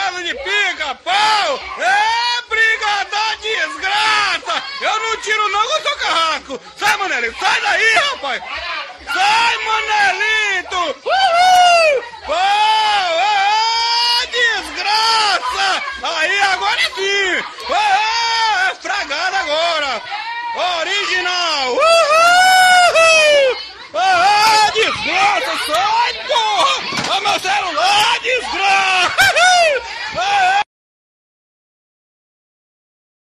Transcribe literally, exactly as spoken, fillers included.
Marcelo de pica-pau! É briga da desgraça! Eu não tiro não com o seu carrasco! Sai, Manelito! Sai daí, rapaz! Sai, Manelito! Uhul! Pau! É desgraça! Aí, agora sim! É fragada agora! Original!